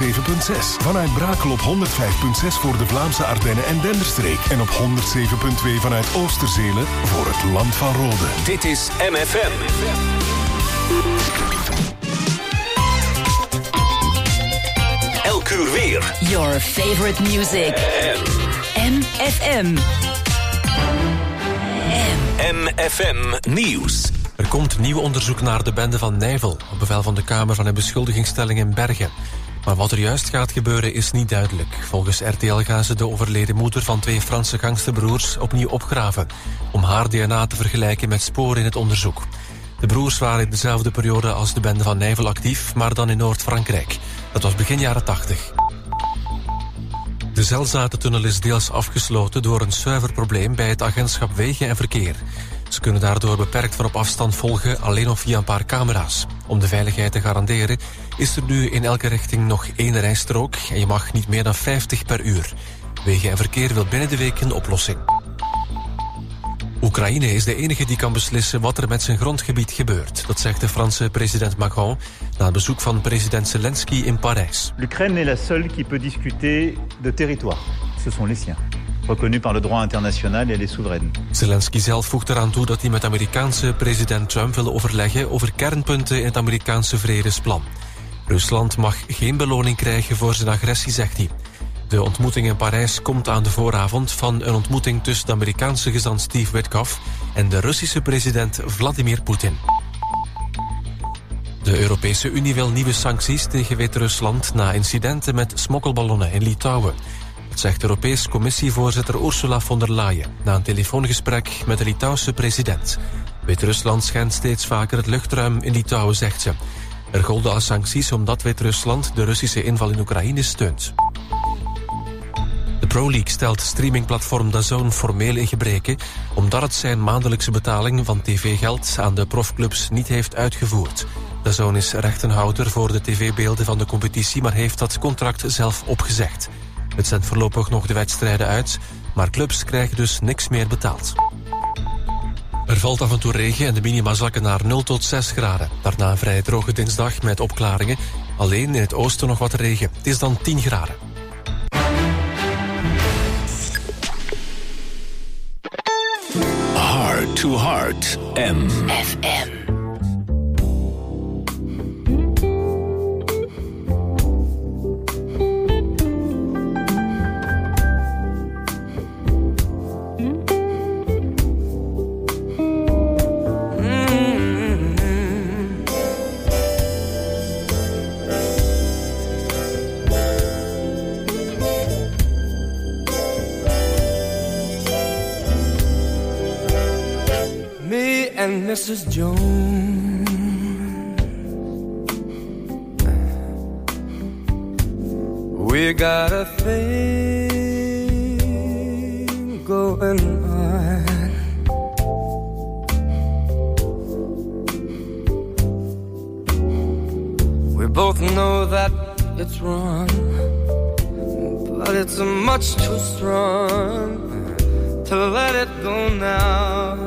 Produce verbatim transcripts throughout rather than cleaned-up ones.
zeven punt zes. Vanuit Brakel op honderd vijf punt zes voor de Vlaamse Ardennen en Denderstreek. En op honderd zeven punt twee vanuit Oosterzelen voor het Land van Rode. Dit is M F M. Elk uur weer. Your favorite music. M F M. M F M Nieuws. Er komt nieuw onderzoek naar de bende van Nijvel, op bevel van de Kamer van een beschuldigingsstelling in Bergen. Maar wat er juist gaat gebeuren is niet duidelijk. Volgens R T L gaan ze de overleden moeder van twee Franse gangsterbroers opnieuw opgraven, om haar D N A te vergelijken met sporen in het onderzoek. De broers waren in dezelfde periode als de bende van Nijvel actief, maar dan in Noord-Frankrijk. Dat was begin jaren tachtig. De Zelzatentunnel is deels afgesloten door een serverprobleem bij het agentschap Wegen en Verkeer. Ze kunnen daardoor beperkt van op afstand volgen, alleen nog via een paar camera's. Om de veiligheid te garanderen is er nu in elke richting nog één rijstrook en je mag niet meer dan vijftig per uur. Wegen en Verkeer wil binnen de week een oplossing. Oekraïne is de enige die kan beslissen wat er met zijn grondgebied gebeurt. Dat zegt de Franse president Macron na het bezoek van president Zelensky in Parijs. L'Ukraine est la seule qui peut discuter de territoire. Ce sont les siens. Reconnu par le droit international et elle est souveraine. Zelensky zelf voegt eraan toe dat hij met Amerikaanse president Trump wil overleggen over kernpunten in het Amerikaanse vredesplan. Rusland mag geen beloning krijgen voor zijn agressie, zegt hij. De ontmoeting in Parijs komt aan de vooravond van een ontmoeting tussen de Amerikaanse gezant Steve Witkoff en de Russische president Vladimir Poetin. De Europese Unie wil nieuwe sancties tegen Wit-Rusland na incidenten met smokkelballonnen in Litouwen. Dat zegt Europees Commissievoorzitter Ursula von der Leyen na een telefoongesprek met de Litouwse president. Wit-Rusland schendt steeds vaker het luchtruim in Litouwen, zegt ze. Er golden al sancties omdat Wit-Rusland de Russische inval in Oekraïne steunt. De Pro League stelt streamingplatform DAZN formeel in gebreke, omdat het zijn maandelijkse betaling van tv-geld aan de profclubs niet heeft uitgevoerd. DAZN is rechtenhouder voor de tv-beelden van de competitie, maar heeft dat contract zelf opgezegd. Het zendt voorlopig nog de wedstrijden uit, maar clubs krijgen dus niks meer betaald. Er valt af en toe regen en de minima zakken naar nul tot zes graden. Daarna een vrij droge dinsdag met opklaringen. Alleen in het oosten nog wat regen. Het is dan tien graden. Heart to Heart M F M. Missus Jones, we got a thing going on. We both know that it's wrong, but it's much too strong to let it go now.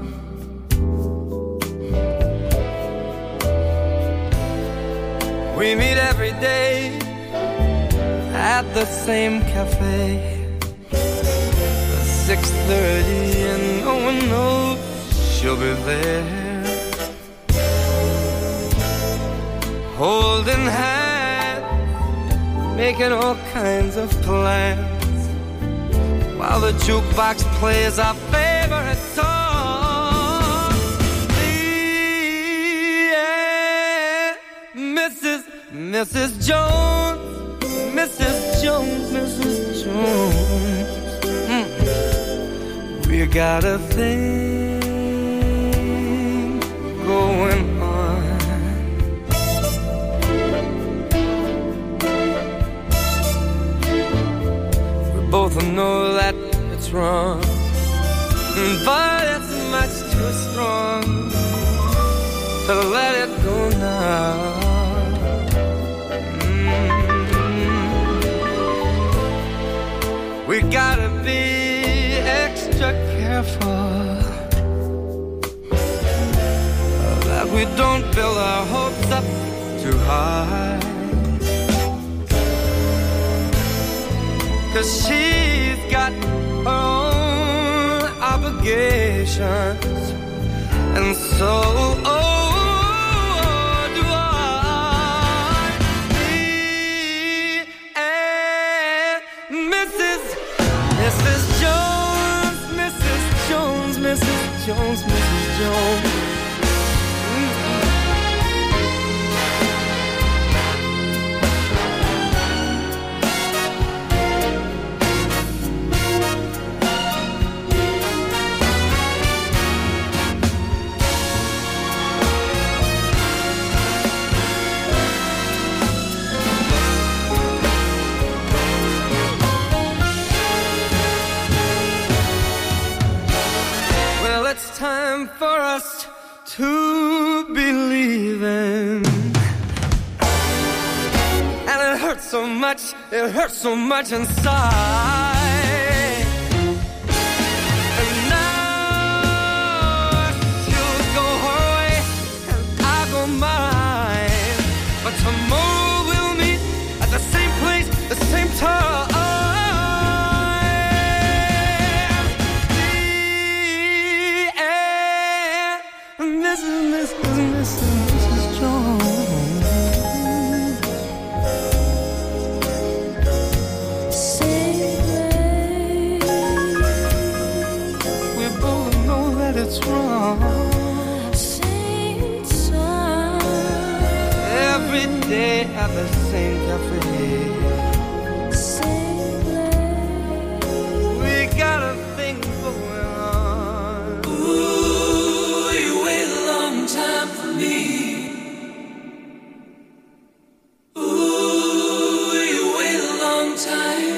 We meet every day at the same cafe, six thirty and no one knows she'll be there, holding hands, making all kinds of plans, while the jukebox plays our favorite song. Missus Missus Jones, Missus Jones, Missus Jones, mm. We got a thing going on. We both know that it's wrong, but it's much too strong to let it go now. We gotta be extra careful that we don't build our hopes up too high. 'cause she's got her own obligations, and so oh, do I. Me and Missus Missus Jones, Missus Jones, Missus Jones, Missus Jones. It's time for us to believe in, and it hurts so much, it hurts so much inside. And now she'll go her way and I go mine, but tomorrow we'll meet at the same place, the same time. It's wrong. Same time. Every day at the same cafe. Same place. We got a thing going on. Ooh, you wait a long time for me. Ooh, you wait a long time.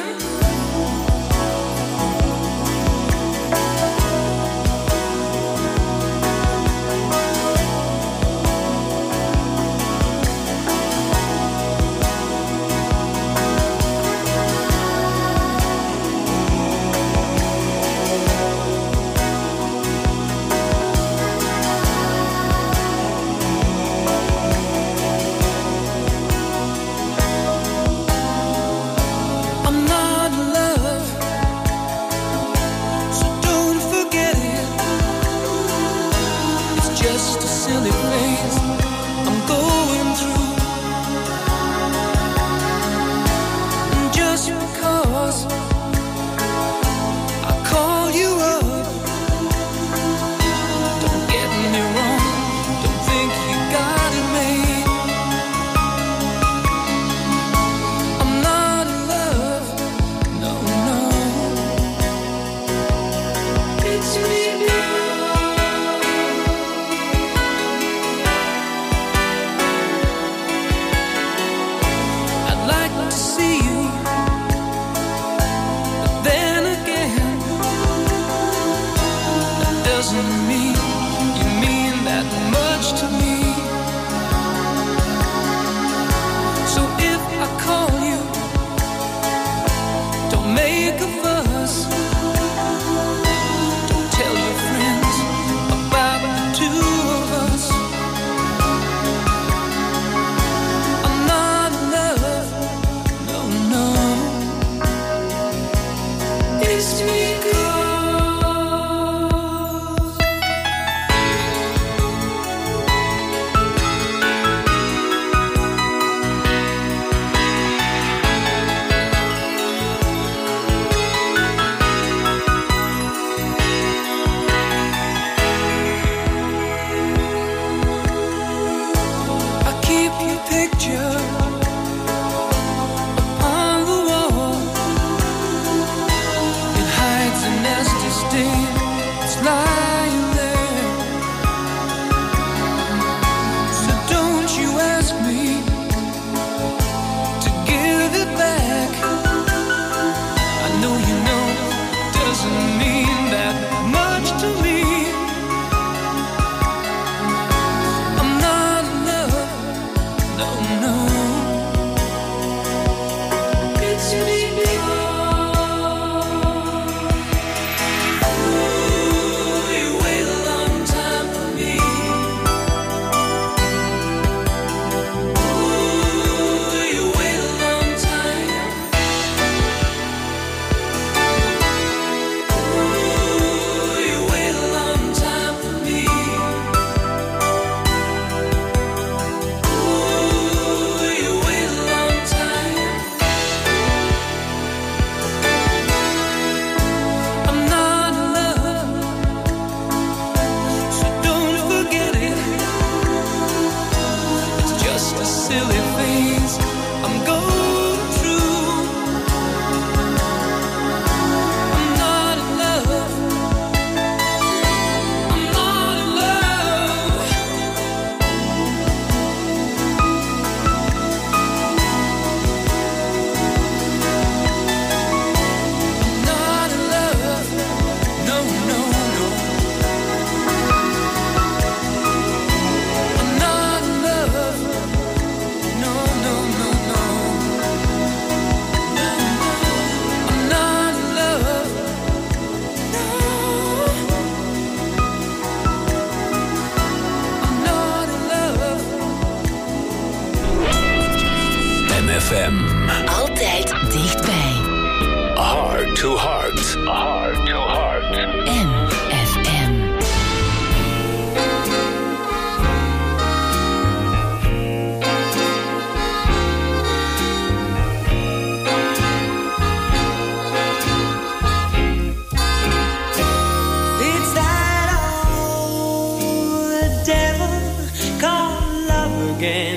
M. Altijd dichtbij. Heart to heart. Heart to heart. M F M. It's that old devil called love again.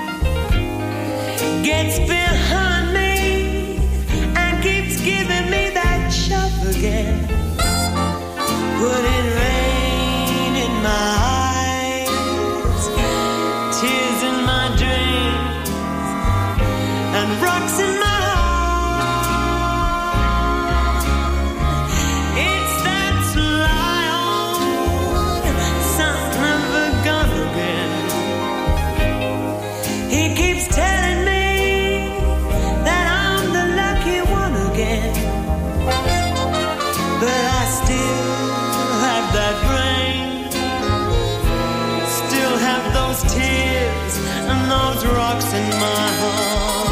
Gets behind me and keeps giving me that shove again. Putting rain in my eyes, tears in my dreams, and rocks in my heart. It's that sly old son of a gun again. He keeps telling me that I'm the lucky one again. But I still have that brain, still have those tears and those rocks in my heart.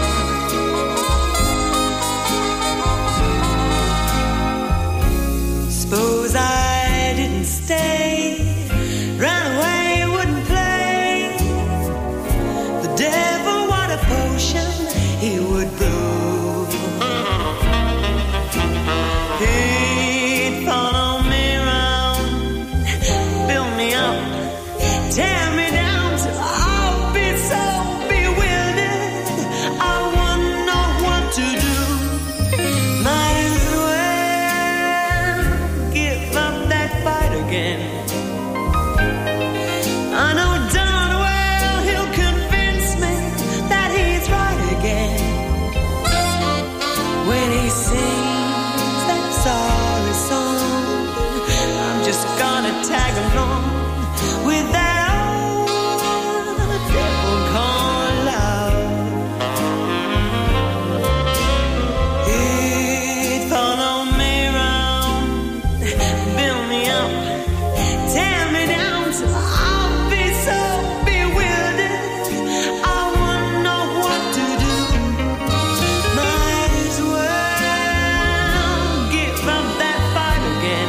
Suppose I didn't stay, ran away, wouldn't play. The devil, what a potion he would brew. He'd follow me around, build me up, tear me down till I'll be so bewildered I wouldn't know what to do. Might as well give up that fight again. I know darn well he'll convince me that he's right again. When he sings that sorry song, I'm just gonna tag along with that old devil called love. He'd follow me around, build me up, tear me down till I'll be so bewildered I wouldn't know what to do. Might as well give up that fight again.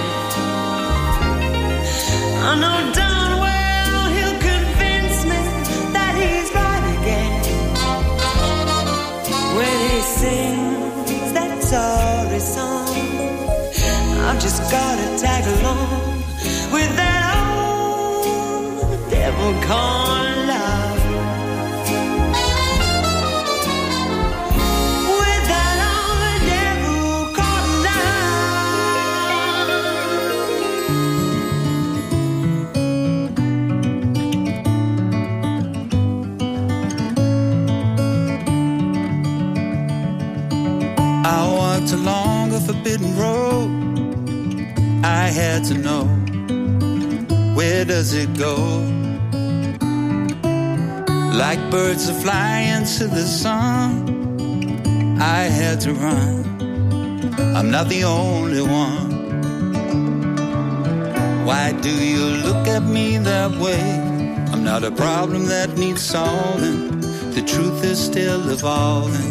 I know darn well he'll convince me that he's right again. When he sings that sorry song, I've just gotta tag along with that old devil called love. With that old devil called I walked along a forbidden road. I had to know, where does it go? Like birds that fly into the sun, I had to run. I'm not the only one. Why do you look at me that way? I'm not a problem that needs solving. The truth is still evolving.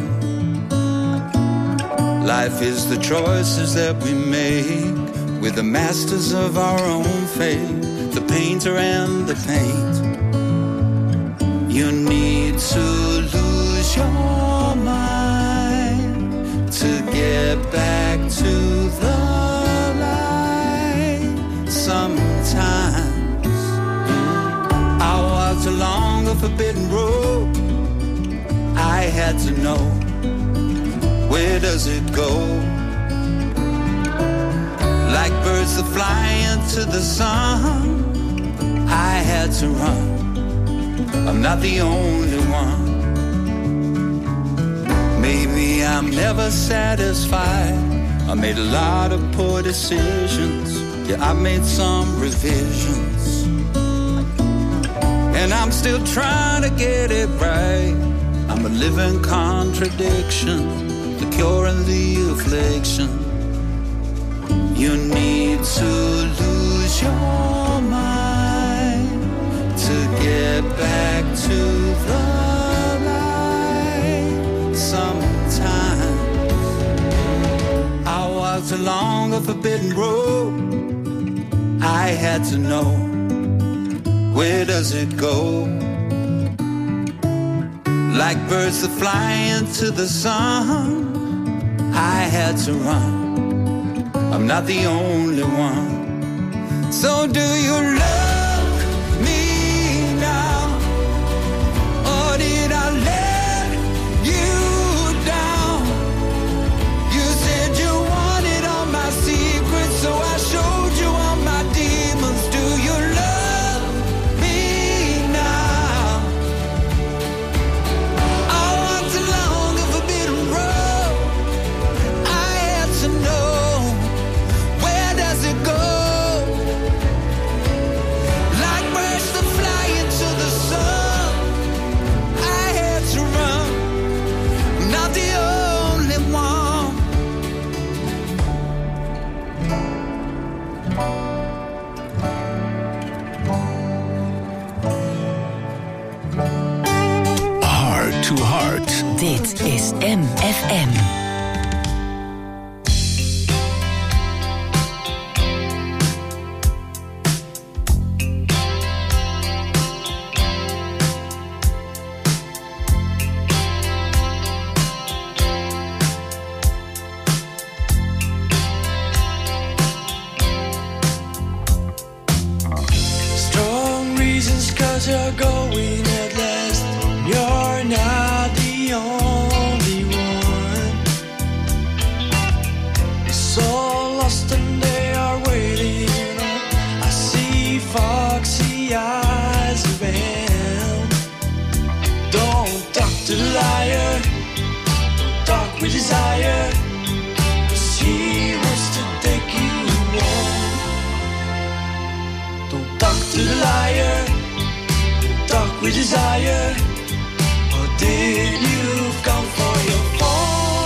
Life is the choices that we make. We're the masters of our own fate, the painter and the paint. You need to lose your mind to get back to the light. Sometimes I walked along a forbidden road. I had to know, where does it go? Like birds that fly into the sun, I had to run. I'm not the only one. Maybe I'm never satisfied. I made a lot of poor decisions. Yeah, I made some revisions. And I'm still trying to get it right. I'm a living contradiction, the cure and the affliction. You need to lose your mind to get back to the light. sometimes. I walked along a forbidden road. I had to know, where does it go? Like birds that fly into the sun, I had to run. I'm not the only one. So do you love me now, or did I let you down? You said you wanted all my secrets, so I showed you all my demons. Do you love me now? I walked along a forbidden road. I had to know, where does it go? Like birds that fly into the sun, I had to run. I'm not the only one. Heart to Heart. Dit is M F M. Strong reasons cause you're going at last. You're not the only one. So lost and they are waiting. I see foxy eyes around. Don't talk to the liar, don't talk with desire, cause he wants to take you home. Don't talk to the liar, don't talk with desire, or did you come for your fall?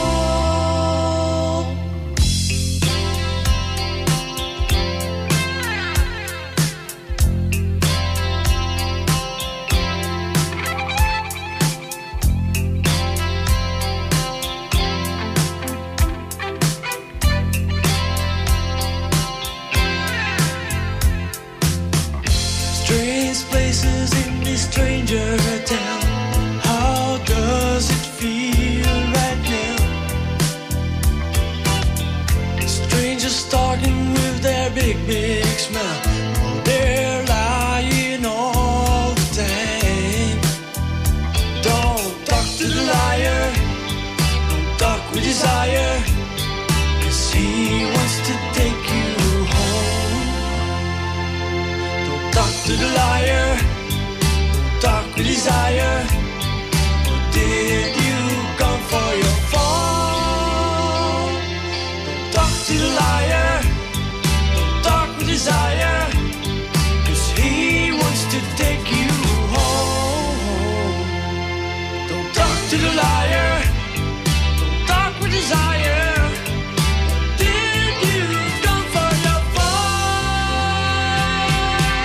Strange places in this stranger town. How does it feel right now? Strangers talking with their big, big smile. Oh, they're lying all the time. Don't talk to the liar, don't talk with desire, cause he wants to take you home. Don't talk to the liar, don't talk with desire, or did you come for your fall? Don't talk to the liar, don't talk with desire, cause he wants to take you home. Don't talk to the liar, don't talk with desire, did you come for your fall?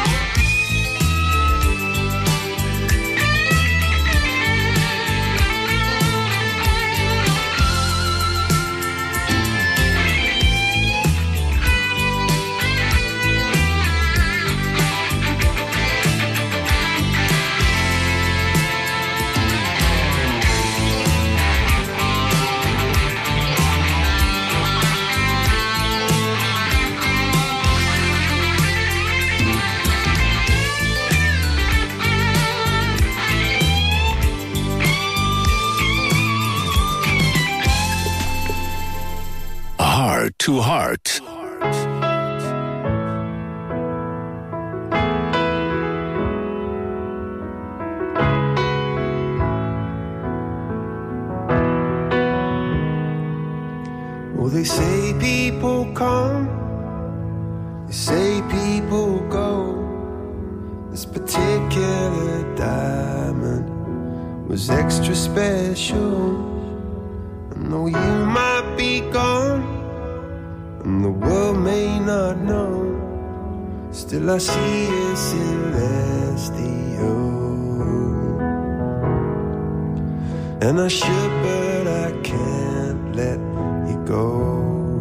Heart to Heart. Well, they say people come, they say people go. This particular diamond was extra special. And though you might be gone, and the world may not know, still I see a celestial. And I should, but I can't let you go.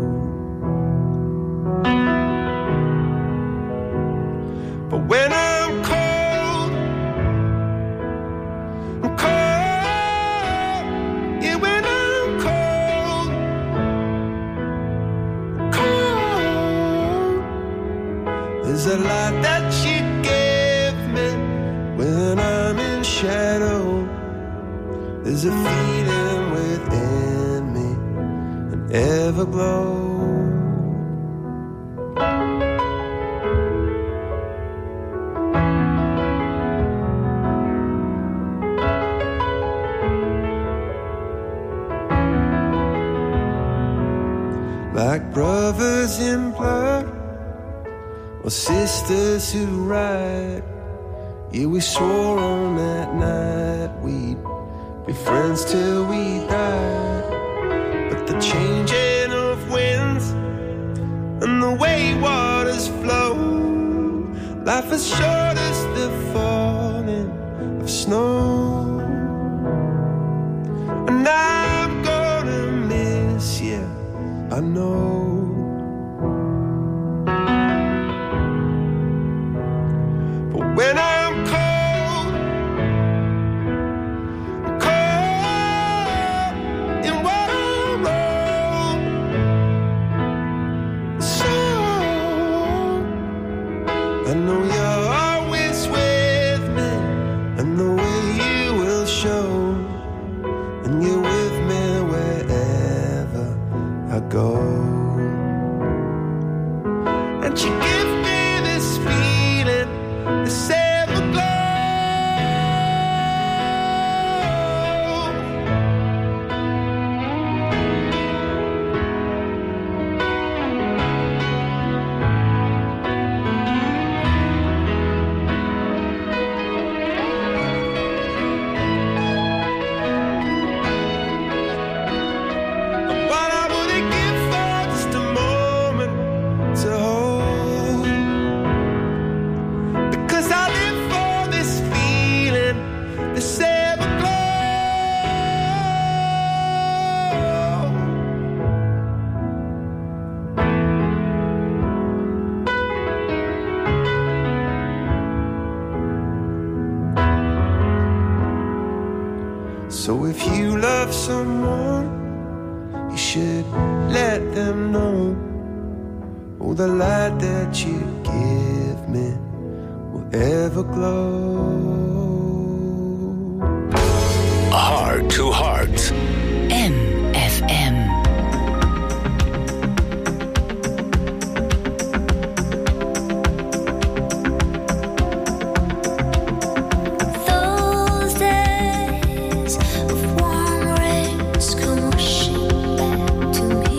But when I'm cold, I'm cold. Yeah, when I'm cold, cold. There's a light that you give me when I'm in shadow. There's a feeling within me, an everglow. Like brothers in blood, or sisters who ride. Yeah, we swore on that night we'd be friends till we died. But the changing of winds and the way waters flow, life is short as the falling of snow. And I'm gonna miss you, I know. But when I'm cold, cold in what I wrote, so I know you're always with me, and the way you will show, and you're with me wherever I go. And you give me this feeling, this everglow. What I wouldn't give for just a moment to hold, because I live for this feeling, this everglow. So if you love someone, you should let them know. Oh, the light that you give me will ever glow. Heart to Heart. M F M. Those days of warm rains come rushing back to me.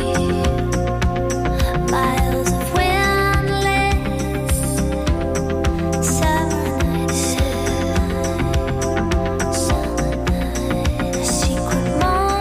Miles of windless summer nights, summer nights, a secret moment.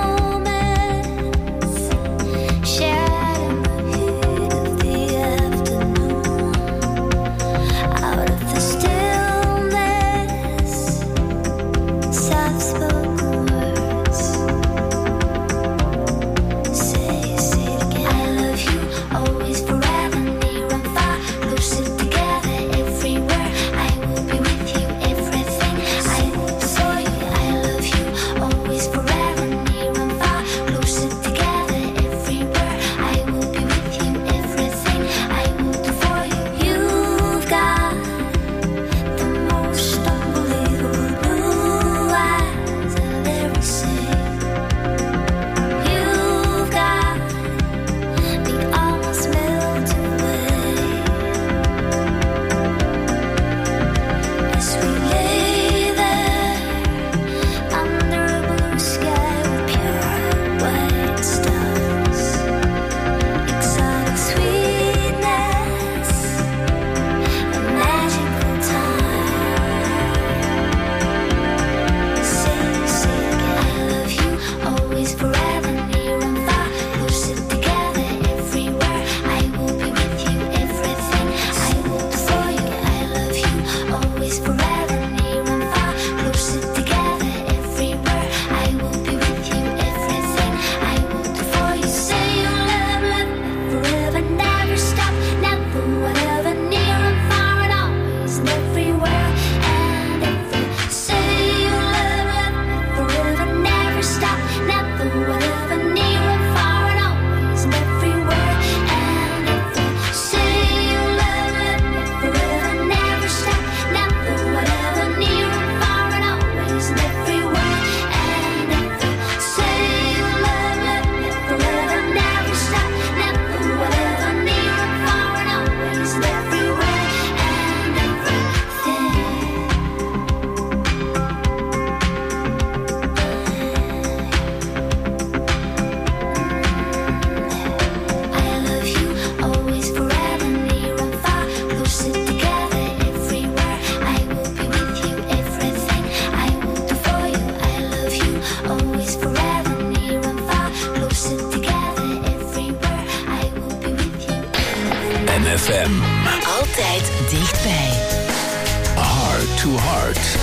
F M. Altijd dichtbij. Heart to Heart.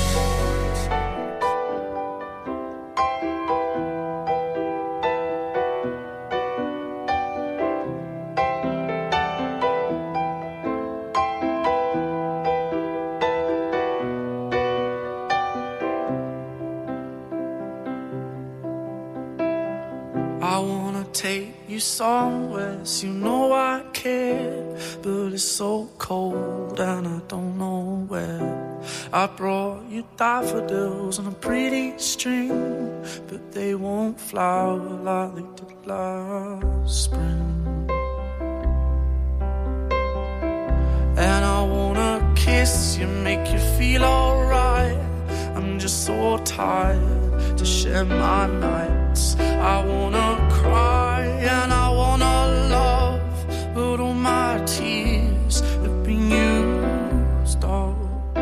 Somewhere, so you know I care, but it's so cold and I don't know where. I brought you daffodils on a pretty string, but they won't flower like they did last spring. And I wanna kiss you, make you feel alright. I'm just so tired to share my nights. I wanna cry and I wanna love, but all my tears have been used up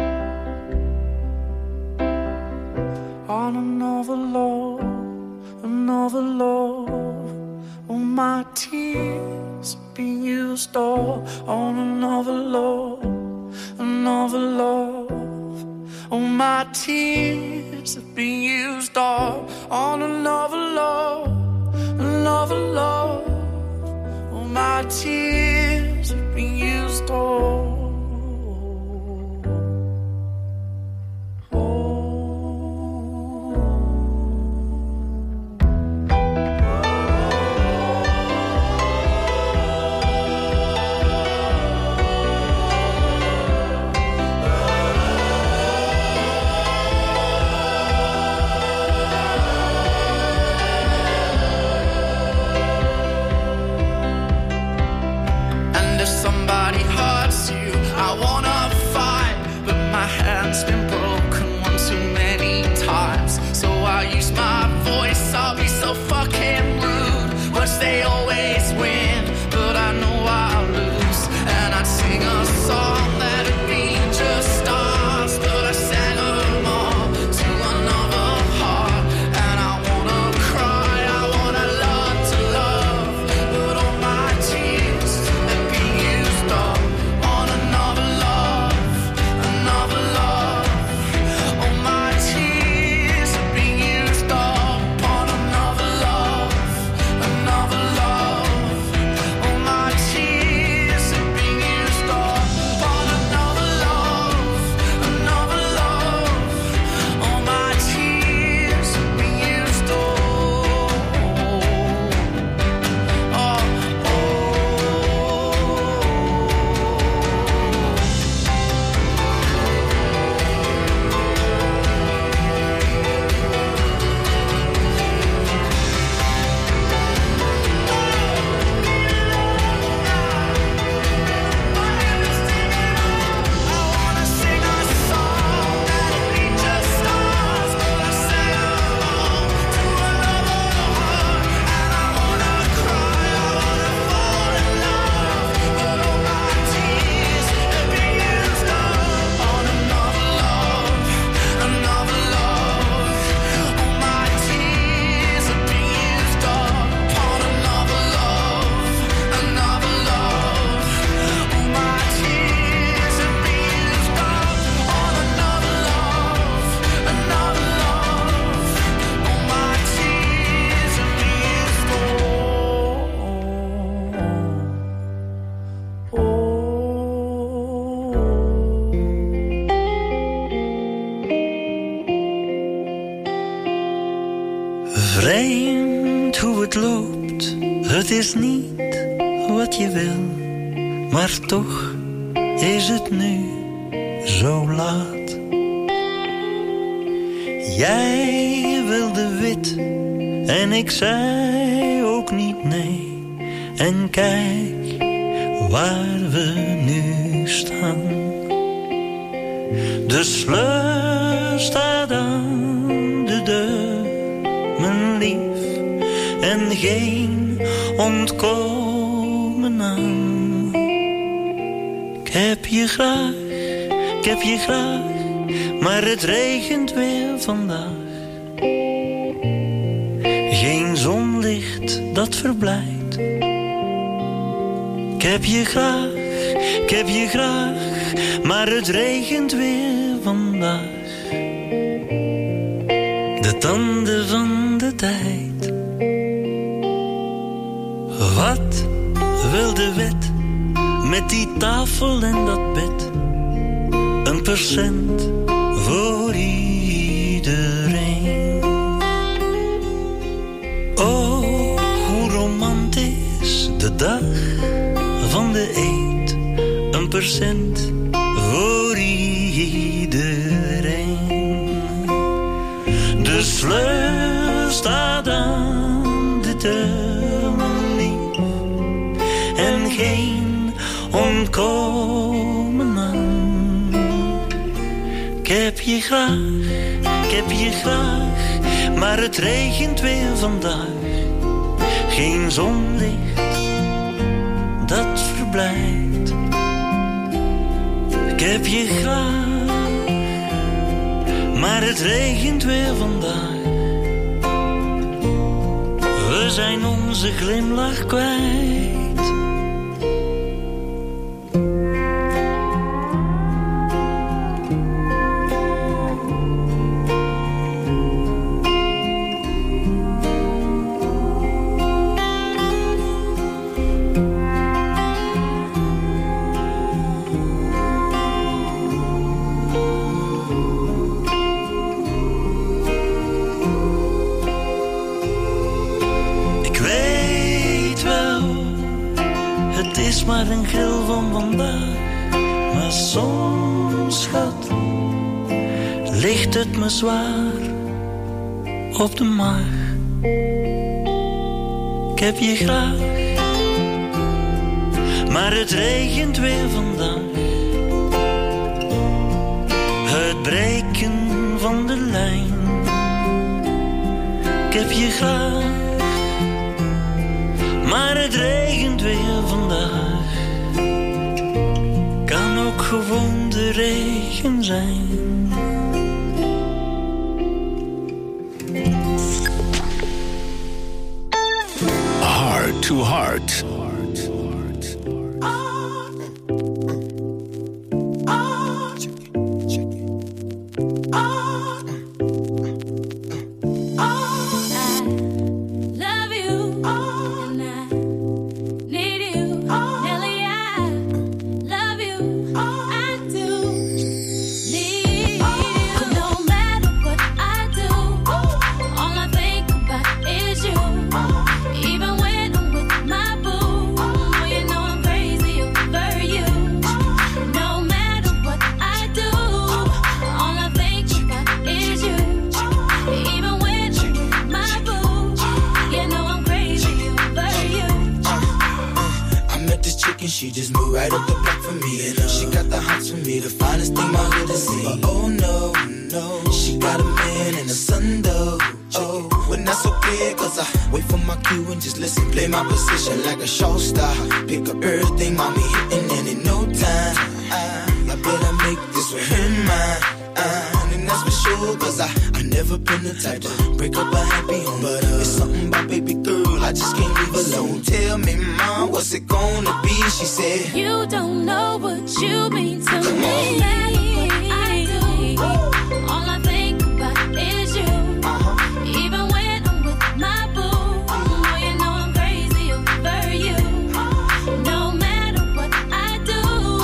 on another love, another love. All my tears have been used up on another love, another love. All my tears have been used up on another love, another love. All my tears have been used up. They always win, but I know I'll lose. And I'd sing a song that'd be just stars, but I sang them all to another heart. And I wanna cry, I wanna learn to love, but all my tears have been used up on another love, another love. All my tears have been used up on another love, another love. All my tears have been used up on another love, another love. All my tears have been used up. Oh, oh. Vreemd hoe het loopt, het is niet wat je wil, maar toch is het nu zo laat. Jij wilde wit en ik zei ook niet nee. En kijk waar we nu staan. De sleur staat aan de deur, mijn lief, en geen ontkomen aan. Ik heb je graag, ik heb je graag, maar het regent weer vandaag. Geen zonlicht dat verblijdt. Ik heb je graag, Ik heb je graag, maar het regent weer vandaag. De tanden van de tijd. Wat wil de wet met die tafel en dat bed? Een percent voor iedereen. Oh, hoe romantisch de dag van de eet. Een percent voor iedereen. De sleur staat aan de deur, mijn lief. En geen ontkomen aan. Ik heb je graag, ik heb je graag, maar het regent weer vandaag. Geen zonlicht dat verblijdt. Ik heb je graag, maar het regent weer vandaag. We zijn onze glimlach kwijt. Maar een gril van vandaag. Maar soms, schat, ligt het me zwaar op de maag. Ik heb je graag, maar het regent weer vandaag. Het breken van de lijn. Ik heb je graag, maar het regent weer vandaag. Kan ook gewoon de regen zijn. Heart to Heart. She just moved right up the block for me, and uh, she got the hots for me, the finest thing my hood has seen. But oh no, no, she got a man and a son though. Oh, when that's so clear, cause I wait for my cue and just listen, play my position like a show star. Pick up everything, mommy hitting, and in no time, I, I better make this with her mine. Uh, and that's for sure, cause I, I never been the type to break up a happy home. But uh, it's something about baby girl, I just can't leave alone. Tell me, mom, what's it gonna be? She said, you don't know what you mean to Come me. on. I do. All I think about is you. Uh-huh. Even when I'm with my boo, oh, you know I'm crazy over you. No matter what I do,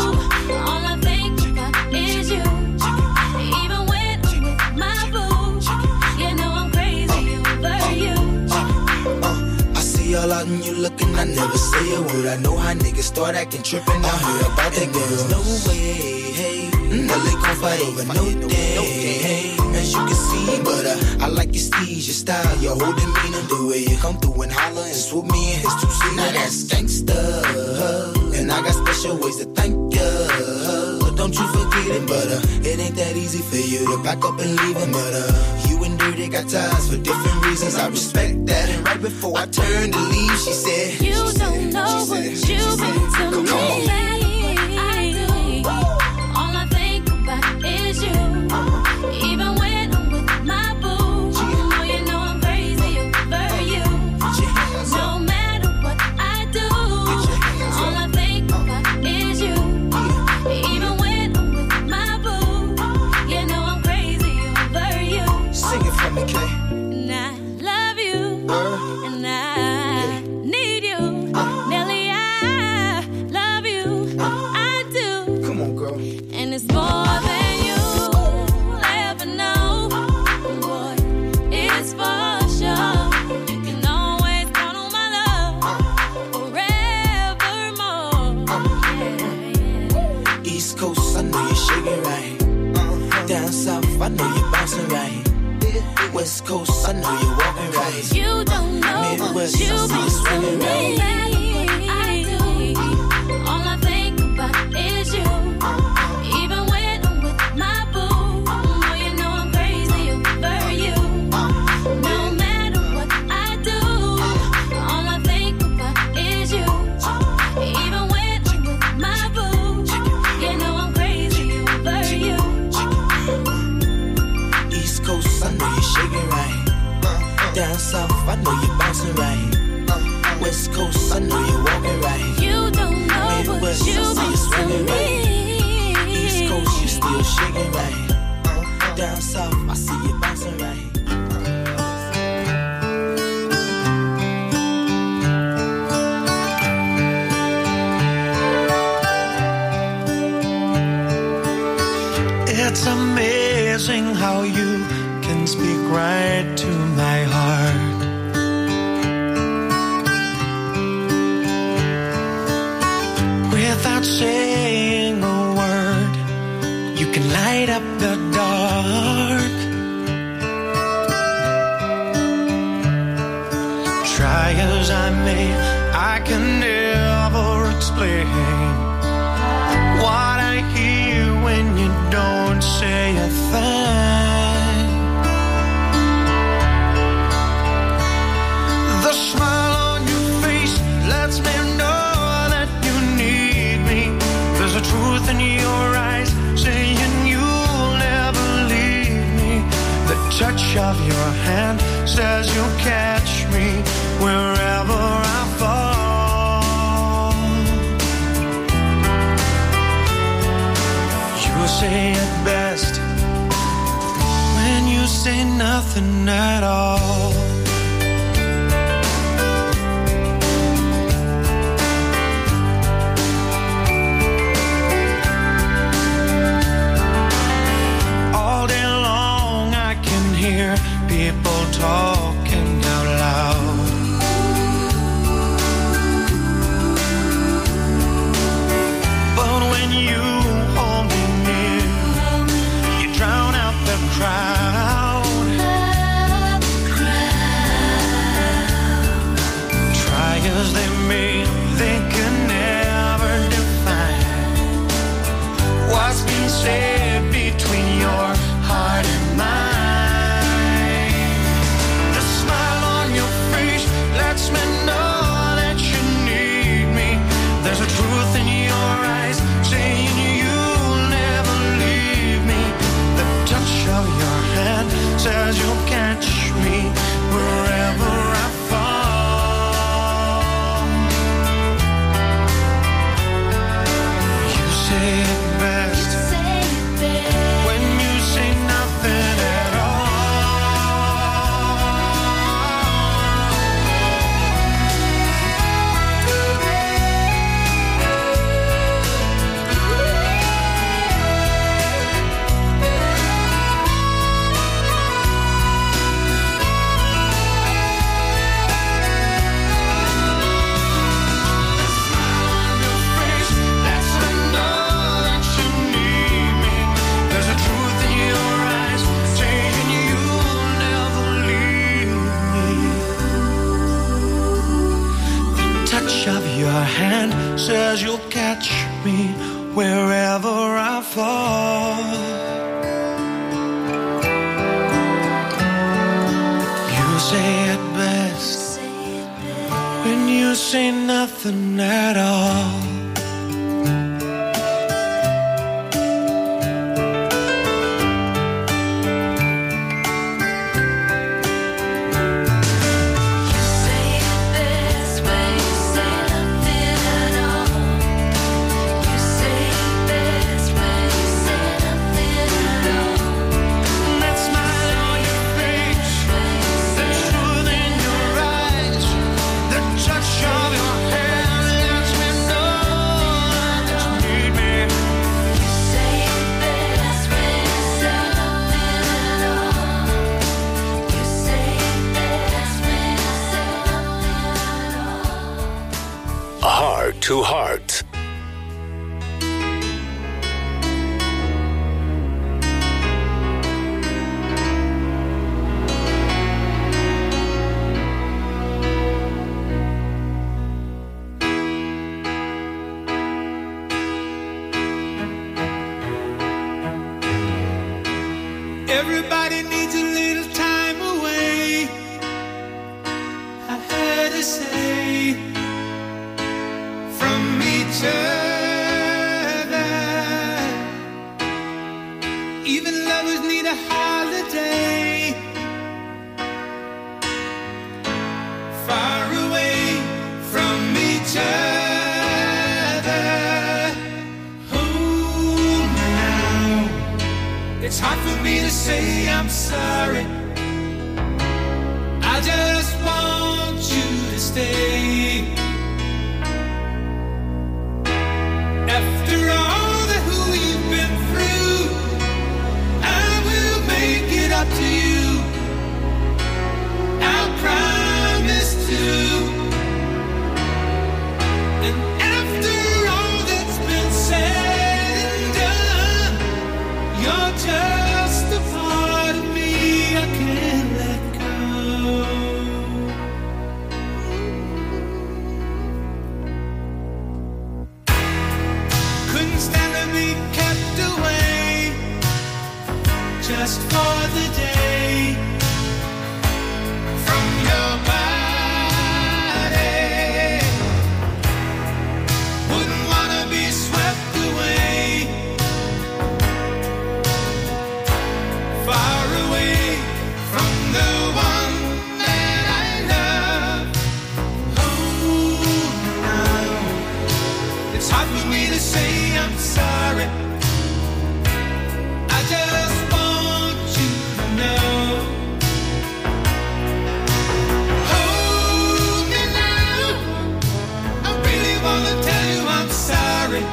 all I think about is you. Even when I'm with my boo, you know I'm crazy over you. Uh, I see all out and you looking, I never say a word. I know how niggas start acting trippin'. I heard about that girl. No way, hey. Now they gon' fight over no day, hey. As you can see, but uh, I like your steez, your style, your whole demeanor, the way you come through and holler and swoop me in his two-seater. Now that's gangsta, and I got special ways to thank ya. Don't you forget it, but uh, it ain't that easy for you to back up and leave him. But uh, you and Dirty got ties for different reasons. I respect that. And right before I turned to leave, she said, you she don't said, know she what said, you she mean to said, me. come on. I do. All I think about is you. Even when I'm with my boo, oh, you know I'm crazy over you. No matter what I do, all I think about is you. Coast, I know you're walking right. You don't know Midwest, what you I see you swinging no right. matter what I do, all I think about is you. Even when I'm with my boo, oh, you know I'm crazy over you. No matter what I do, all I think about is you. Even when I'm with my boo, you know I'm crazy over you. East Coast, I know you're shaking right. Down south, I know you're bouncing right. West Coast, I know you're walking right. You don't know Midwest, what you I see you swinging to right. me. East Coast, you still shaking right. Down south, I see you bouncing right. It's amazing how you can speak right to my heart. Without saying a word, you can light up the dark. Try as I may, I can never explain what I hear when you don't say a thing. The smile on your face lets me know that you need me. There's a truth in your eyes saying you'll never leave me. The touch of your hand says you'll catch me wherever I fall. You say it best when you say nothing at all. All day long I can hear people talking out loud. But when you hold me near, you drown out the crowd. Try as they may, they can never define what's been said between your heart and mine. The smile on your face lets me know that you need me. There's a truth in your eyes saying you'll never leave me. The touch of your hand says you'll catch me wherever I fall. You say it best when you say nothing at your hand says you'll catch me wherever I fall. You say it best when you say nothing at all. Heart to Heart. Everybody needs a little time away. I heard her say from each other. Even lovers need a holiday. Far away from each other. Hold me now. It's hard for me to say I'm sorry. I just want you to stay. After all that we've been through, I will make it up to you. I promise to. And after all that's been said and done, you're just a part of me I can't let go. Couldn't stand to be kept away just for the day from your body. Wouldn't wanna be swept away, far away from the one that I love. Oh, now it's hard for me to say I'm sorry. I just want you to know. Hold me now. I really wanna tell you I'm sorry.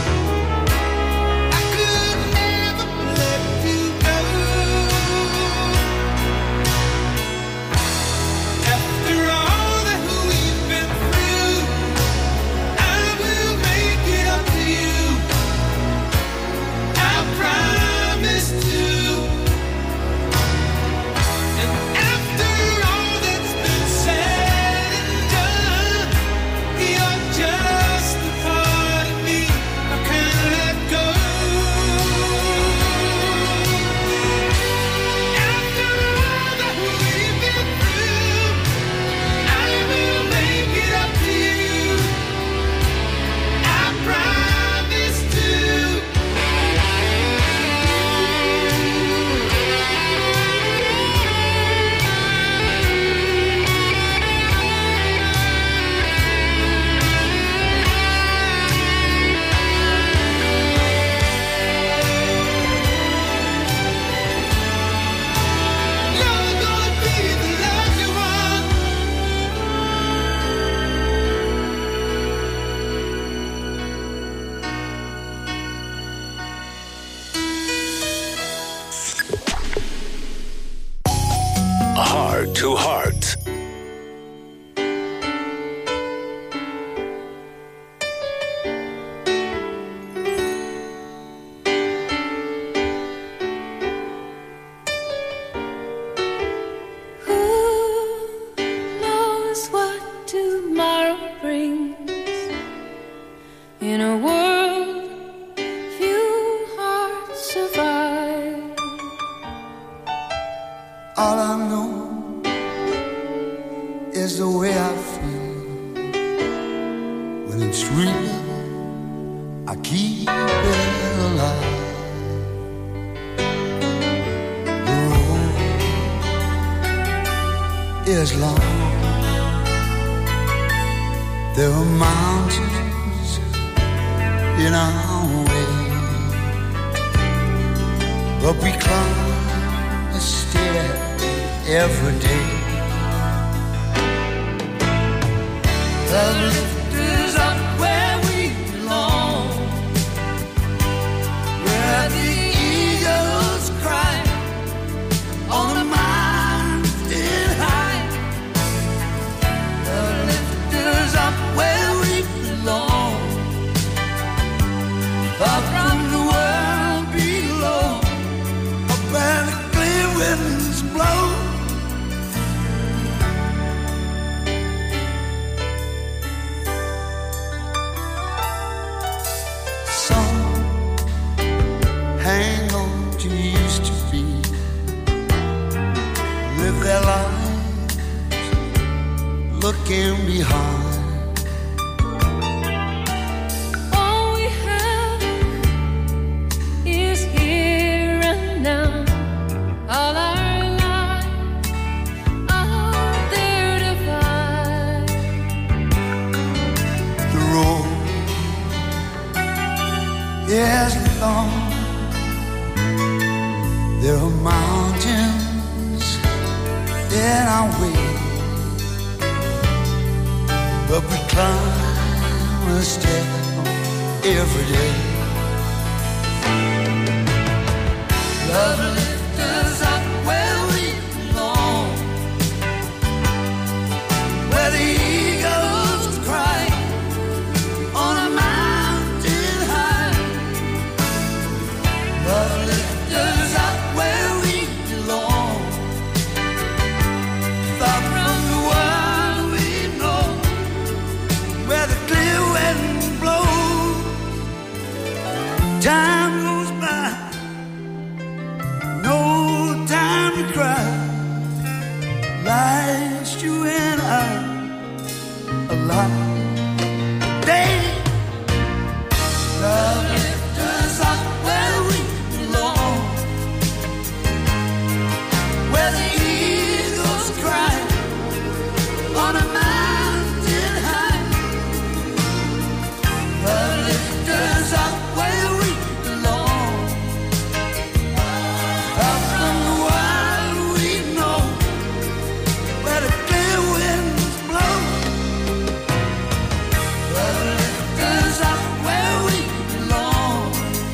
I could never let you go. After all that we've been through, I will make it up to you. I promise to. And after all that's been said and done, you're just a part of me I can't let go. After all that we've been through, I will make it up to you. I promise to. You're gonna be the lucky one. Heart to Heart. Who knows what tomorrow brings? In a world few hearts survive. All I know is the way I feel when it's real. I keep it alive. The road is long. There are mountains in our way, but we climb a stair every day. The lift is up where we belong, where the eagles cry on the mountain high. The lift is up where we belong, far from the world below, up where the clear winds blow. behind. All we have is here and now. All our lives out there to find. The road is long. There are mountains in our way, but we climb a step every day. Love lifts us up where we belong, where the eagles cry on a mountain high. Love lifts us up where we belong, far from the world we know, where the clear wind blows. Time goes by, no time to cry. Life's you and I alive. Day, love lifts us up where we belong, where the eagles cry on a mountain high. Love lifts us up where we belong, far from the world we know, where the clear winds blow. Love lifts us up where we belong,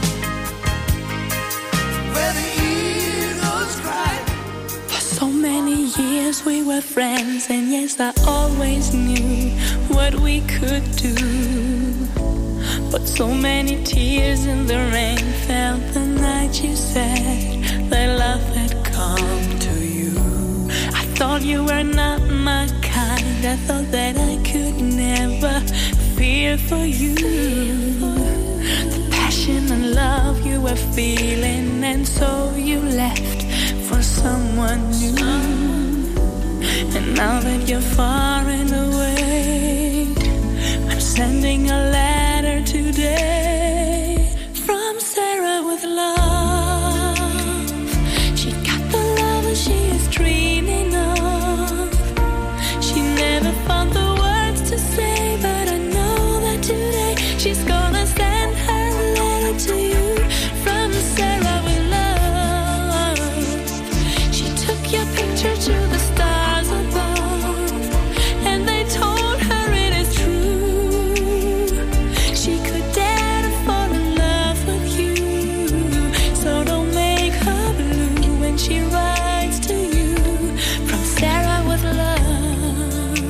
where the eagles cry. For so many years we were friends, and yes, I always knew what we could do. But so many tears in the rain fell the night you said that love had come to you. I thought you were not my kind. I thought that I could never fear for you. The passion and love you were feeling, and so you left for someone new. And now that you're far and away, I'm sending a letter today from Sarah with love. She got the love that she is dreaming of. She never found the words to say, but I know that today she's gonna send her a letter to you from Sarah with love. She took your picture to the stars above, and they told her it is true. She could dare to fall in love with you, so don't make her blue when she writes to you from Sarah with love.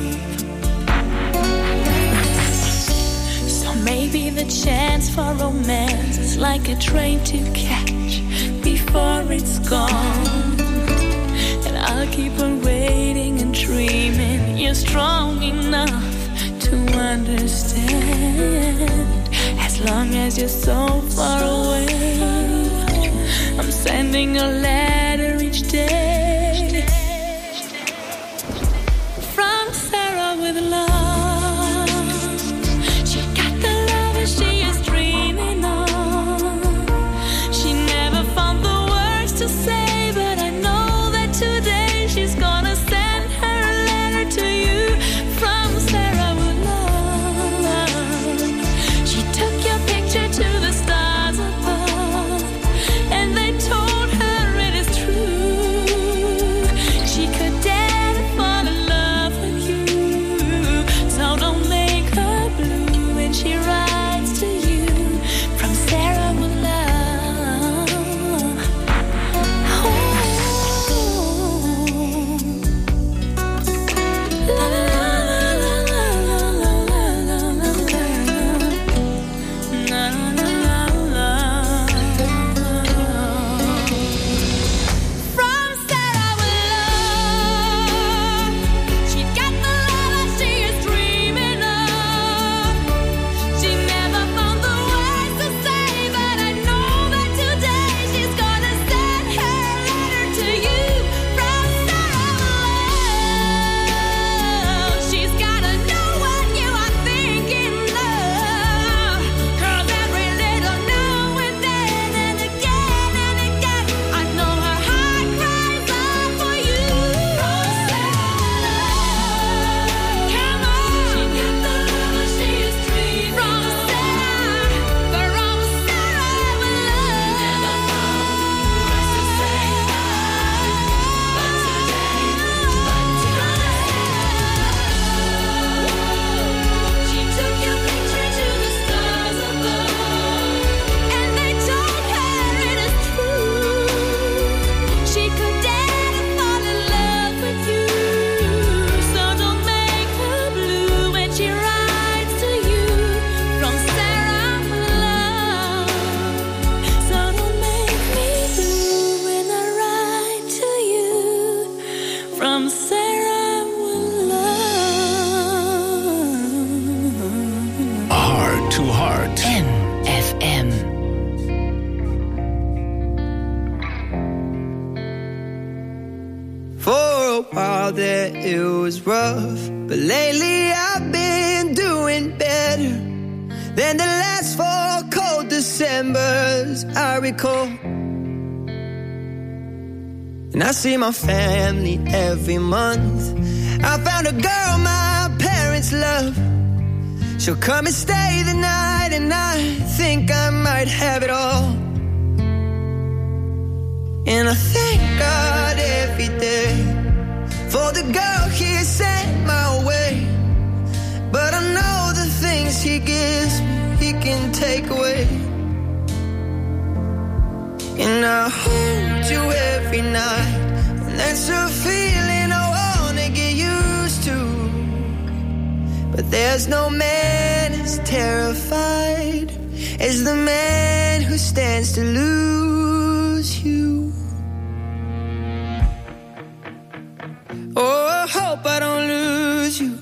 So maybe the chance for romance is like a train to catch before it's gone. And I'll keep on waiting and dreaming you're strong enough to understand. As long as you're so far away, I'm sending a letter each day from Sarah with love. She got the love that she is dreaming of. She never found the words to say, but I know that today she's gonna send her a letter to you from Sarah with love. She took your picture to the stars above, and they told her it is true. F M. For a while there it was rough, but lately I've been doing better than the last four cold Decembers I recall. And I see my family every month. I found a girl my parents love. She'll come and stay the night, and I think I might have it all. And I thank God every day for the girl he sent my way. But I know the things he gives me, he can take away. And I hold you every night, and that's a feeling I wanna get used to. But there's no man as terrified as the man who stands to lose you. Oh, I hope I don't lose you.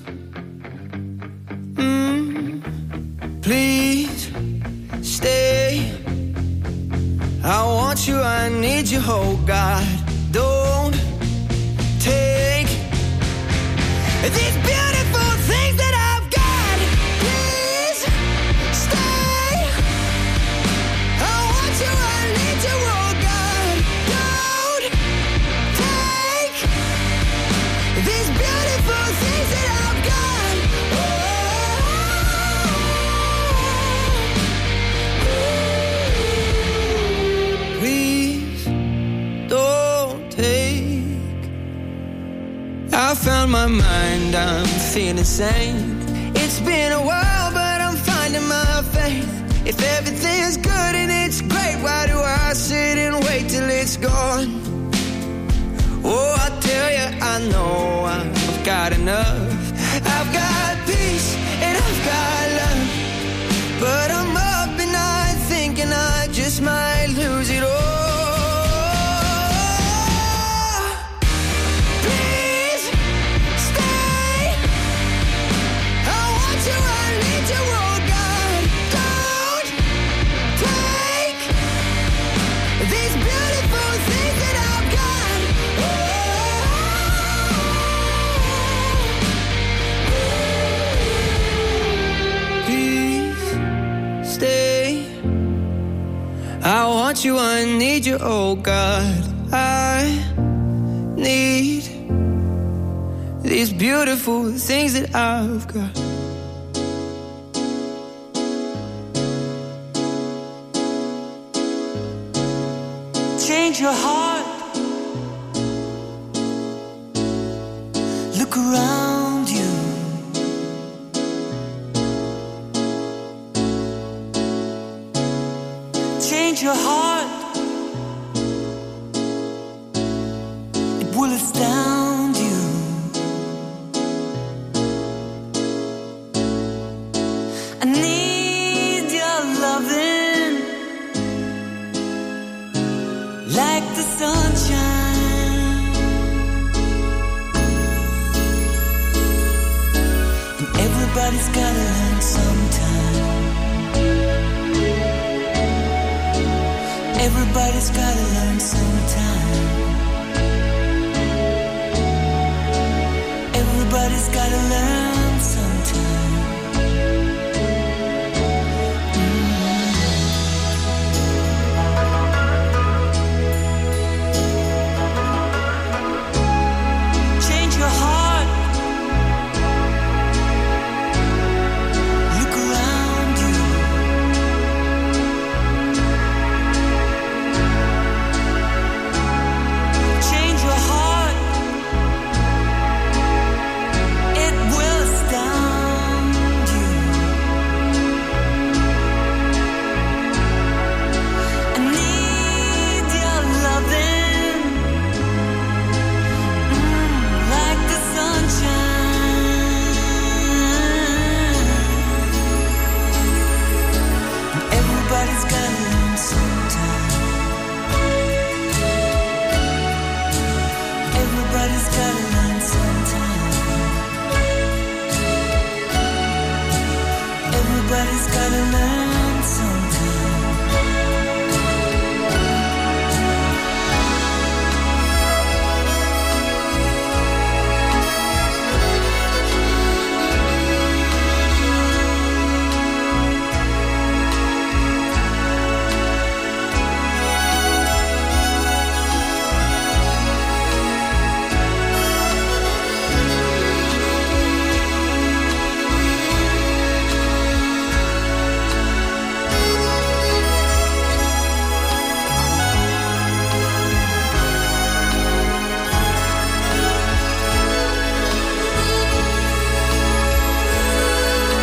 Mm, please stay. I want you, I need you, oh God. Don't take these beautiful things that I've got. Please stay. I want you, I need you, oh God. Don't take these beautiful things that I've got. Oh, please don't take. I found my mind, I'm feeling sane. It's been a while, but I'm finding my faith. If everything's good and it's great, why do I sit and wait till it's gone? Oh, I tell you, I know I've got enough. I've got peace and I've got love. But I'm up at night thinking I just might lose it all. Please stay. I want you, I need you, oh God. Don't take these beautiful things that I've got. Please stay. I want you, I need you, oh God. I need these beautiful things that I've got. Change your heart. Look around you. Change your heart. It will astound you. I need your loving like the sunshine. And everybody's gotta learn sometime. Everybody's gotta learn sometime. Everybody's gotta learn sometime. Change your heart. Look around you. Change your heart. It will astound you. I need your loving, mm, like the sunshine. And everybody's gotta learn sometime. Everybody's gotta learn sometime. Everybody's gotta learn.